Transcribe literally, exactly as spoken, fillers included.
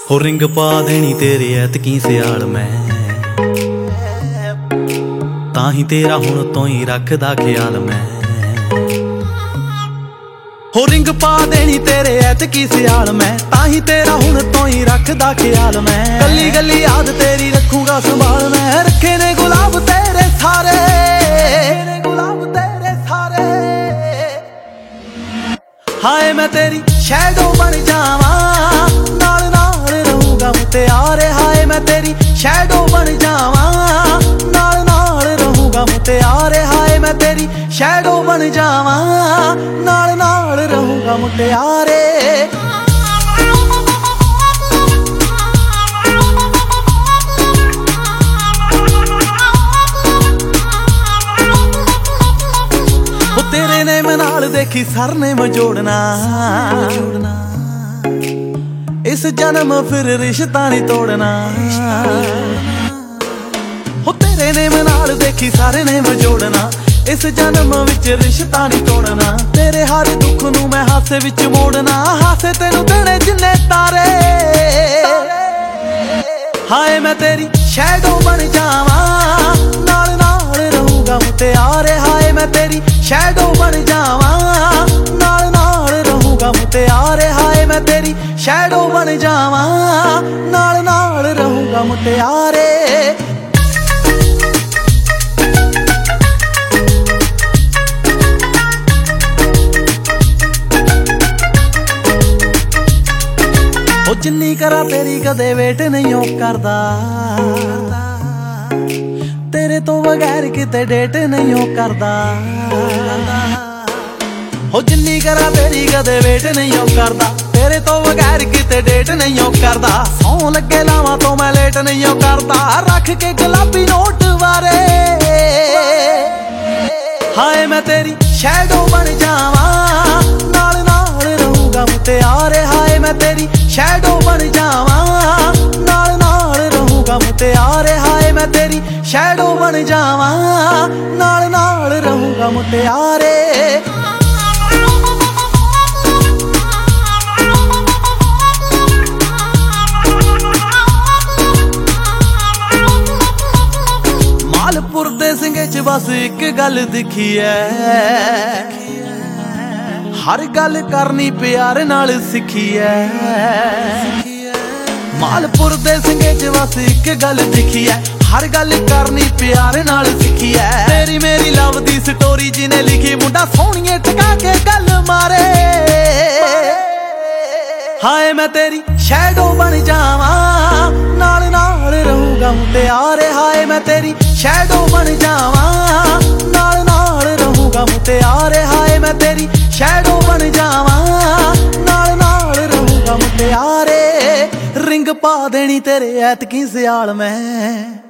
हो रिंग पा देनी तेरे ऐतकी सियाल मैं ताही तेरा हुण तो ही रखदा ख्याल मैं। हो रिंग पा देनी तेरे ऐतकी सियाल मैं ताही तेरा हुण तो ही रखदा ख्याल मैं। गली गली याद तेरी रखूंगा संभाल मैं। रखे ने गुलाब तेरे सारे गुलाब तेरे सारे हाय मैं तेरी शैडो बन जावा नाल नाल रहूंगा मुटियारे। हाय मैं तेरी शैडो बन जावा नाल नाल रहूंगा मुटियारे। हाय मैं तेरी शैडो बन जावा नाल नाल रहूंगा मुटियारे। तेरे ने मैं नाल देखी सर ने मैं जोड़ना इस जन्म फिर रिश्ता नहीं तोड़ना। हो तेरे ने मैं नाल देखी सारे ने मैं जोड़ना इस जन्म विच रिश्ता नहीं तोड़ना। तेरे हर दुख नू मैं हासे विच मोड़ना हासे तेनू देने जिन्ने तारे। हाय मैं तेरी शैडो बन जावा नाल नाल रहूंगा मुटियारे। हाय मैं तेरी शैडो बन जावा नाल नाल रहूंगा मुटियारे। हाय मैं तेरी शैडो बन जावा नाल नाल रहूंगा मुटियारे। ओ जिन्नी करा तेरी कदे वेट नहीं ओ करदा तेरे तो बगैर किते डेट नहीं ओ करदा। हो जिन्नी करा तेरी कदे वेट नहीं ओ करदा तेरे तो बगैर किते डेट नहीं ओ करदा। सौ लगे लावां तो मैं लेट नहीं ओ करदा रख के गुलाबी नोट वारे। हाय मैं तेरी शैडो बन जावा नाल नाल रहूंगा मुटियारे। हाय मैं तेरी शैडो बन जावा नाल नाल रहूंगा मुटियारे। हाय मैं तेरी शैडो बन जावा नाल नाल रहूंगा मुटियारे। मालपुर दे सिंगे च बस एक गल दिखी है हर गल करनी प्यार नाल सिखी है। मालपुर दे सिंगे च बस एक गल दिखी है हर गल करनी प्यार नाल सिखी है। तेरी मेरी लव दी स्टोरी जिने लिखी मुंडा सोहणिए ठका के गल मारे। हाय मैं तेरी शैडो बन जावा नाल नाल रहूंगा मुटियारे। हाय मैं तेरी शैडो बन जावा नाल नाल रहूंगा मुटियारे। हाय मैं तेरी शैडो बन जावा नाल नाल रहूंगा मुटियारे। रिंग पा देनी तेरे ऐतकी सियाल मैं।